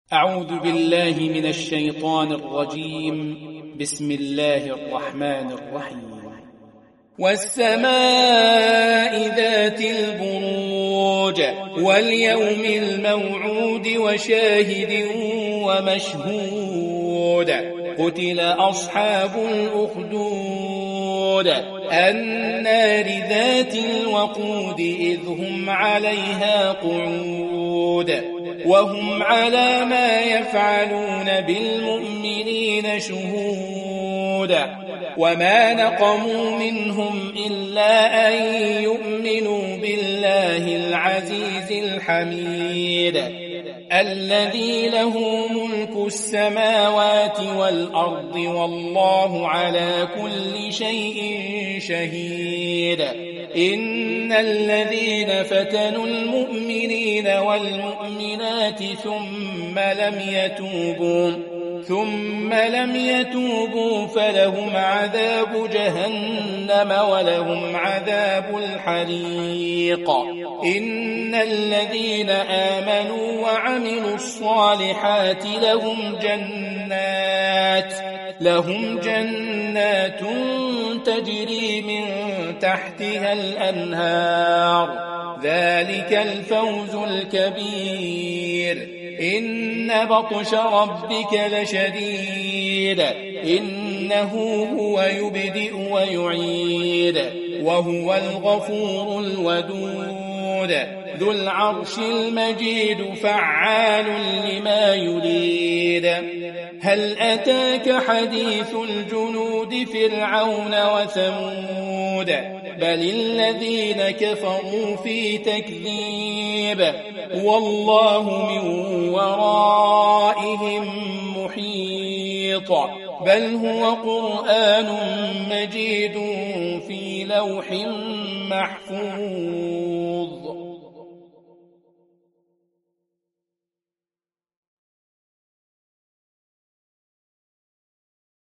أعوذ بالله من الشيطان الرجيم. بسم الله الرحمن الرحيم. والسماء ذات البروج واليوم الموعود وشاهد ومشهود. قتل أصحاب الأخدود النار ذات الوقود إذ هم عليها قعود وهم على ما يفعلون بالمؤمنين شهود. وما نقموا منهم إلا أن يؤمنوا بالله العزيز الحميد الذي له ملك السماوات والأرض والله على كل شيء شهيد. إن الذين فتنوا المؤمنين والمؤمنات ثم لم يتوبوا فلهم عذاب جهنم ولهم عذاب الحريق. إن الذين آمنوا وعملوا الصالحات لهم جنات تجري من تحتها الأنهار. ذلك الفوز الكبير. إن بطش ربك لشديد إنه هو يبدئ ويعيد وهو الغفور الودود ذو العرش المجيد فعال لما يريد. هل أتاك حديث الجنود فرعون وثمود بل الذين كفروا في تكذيب والله من ورائهم محيط. بل هو قرآن مجيد في لوح محفوظ.